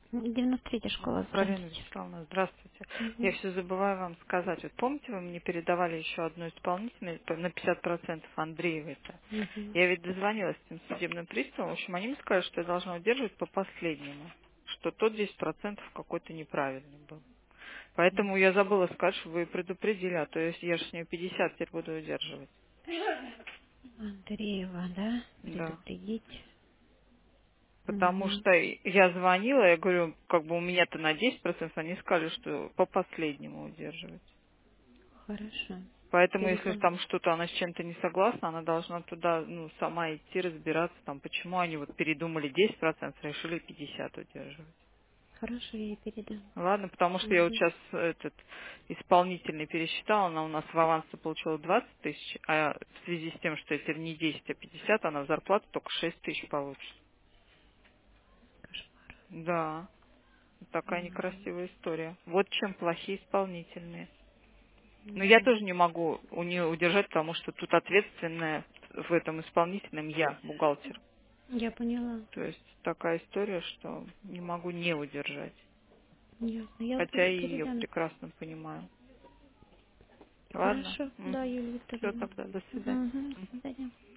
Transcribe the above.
93-я школа, Галина здравствуйте. Вячеславовна, здравствуйте. Я Мгм. все забываю вам сказать. Вот помните, вы мне передавали еще одну исполнительную на 50% Андреевой-то? Мгм. Я ведь дозвонилась этим судебным приставам. В общем, они мне сказали, что я должна удерживать по последнему. Что тот 10% какой-то неправильный был. Поэтому я забыла сказать, что вы предупредили, а то я же с нее 50 теперь буду удерживать. Андреева, да? Да. Предупредить. Потому Угу. что я звонила, я говорю, как бы у меня-то на 10%, они сказали, что по последнему удерживать. Хорошо. Поэтому, если Перезвон. там что-то, она с чем-то не согласна, она должна туда, ну, сама идти разбираться, там, почему они вот передумали 10%, решили 50 удерживать. Хорошо, я ей передам. Ладно, потому что я вот Угу. сейчас этот исполнительный пересчитала, она у нас в авансе получила 20 тысяч, а в связи с тем, что это не 10, а 50, она в зарплату только 6 тысяч получит. Кошмар. Да, такая Угу. некрасивая история. Вот чем плохие исполнительные. Но я Да. тоже не могу у нее удержать, потому что тут ответственная в этом исполнительном я, бухгалтер. Я поняла. То есть такая история, что не могу не удержать. Ясно. Я Хотя и ее передам. прекрасно понимаю. Ладно? Хорошо. Да, Юлия Все Викторовна. тогда, до свидания. Угу. До Мгм. свидания.